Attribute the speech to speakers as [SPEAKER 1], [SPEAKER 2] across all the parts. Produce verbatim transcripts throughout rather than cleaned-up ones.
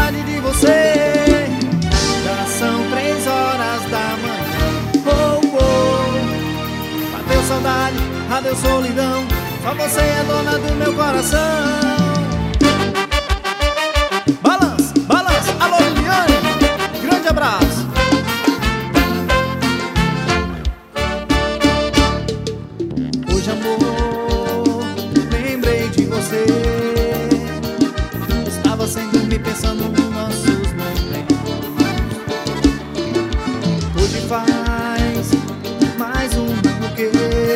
[SPEAKER 1] saudade de você. Já são três horas da manhã. Oh, oh. Bateu saudade, adeus solidão. Só você é dona do meu coração. Balança, balança, alô Liliane, grande abraço. Hoje, amor, lembrei de você. Estava sem dormir pensando nos nossos momentos. Hoje faz mais um ano que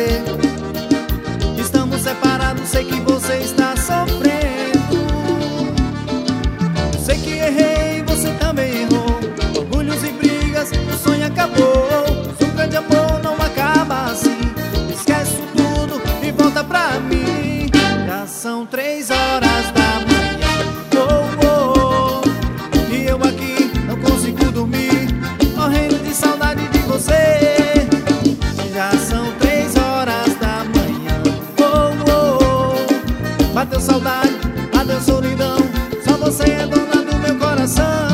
[SPEAKER 1] estamos separados, sei que você está sofrendo. Sei que errei, você também errou. Orgulhos e brigas, o sonho acabou. Seu grande amor não acaba assim. Esquece tudo e volta pra mim. Já são três horas da manhã. Oh, oh, oh. E eu aqui não consigo dormir, morrendo de saudade de você. Já são três horas da manhã. Oh, oh, oh. Bateu saudade, adeus solidão. Só você é dona do meu coração.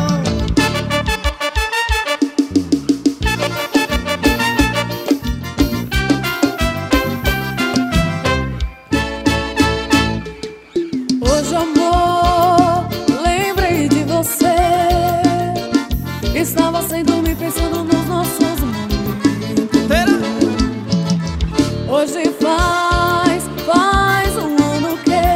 [SPEAKER 2] Hoje, amor, lembrei de você. Estava sem dormir pensando nos nossos momentos. Hoje faz, faz um ano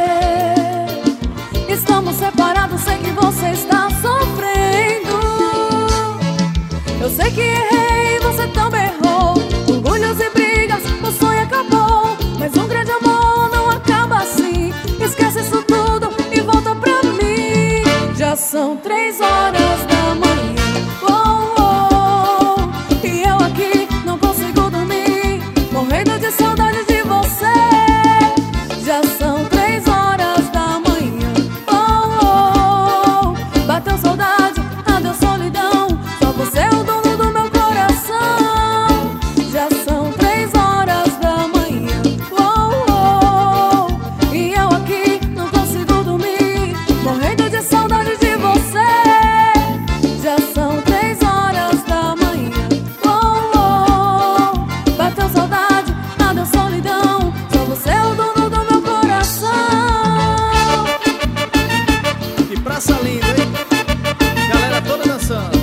[SPEAKER 2] que estamos separados, sei que você está sofrendo. Eu sei que errei, você também errou. Orgulhos e brigas, o sonho acabou. Mas um grande amor não acaba assim. Esquece isso tudo e volta pra mim. Já são três horas da manhã. Oh, oh, e eu aqui não consigo dormir, morrendo de saudade de você. Já são três horas da manhã. Oh, oh, bateu saudade, adeus solidão. Só você é o dono do meu coração. Já são três horas da manhã. Oh, oh, e eu aqui não consigo dormir, morrendo de saudade de você. Já são três horas da manhã. Oh, oh, bateu saudade, adeus solidão. Só você é o dono do meu coração.
[SPEAKER 1] Que praça linda, hein? Galera toda dançando.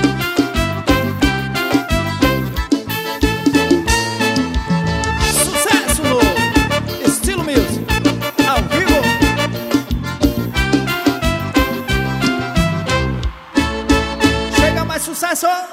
[SPEAKER 1] Sucesso no Estilo Music, ao vivo. Chega mais sucesso.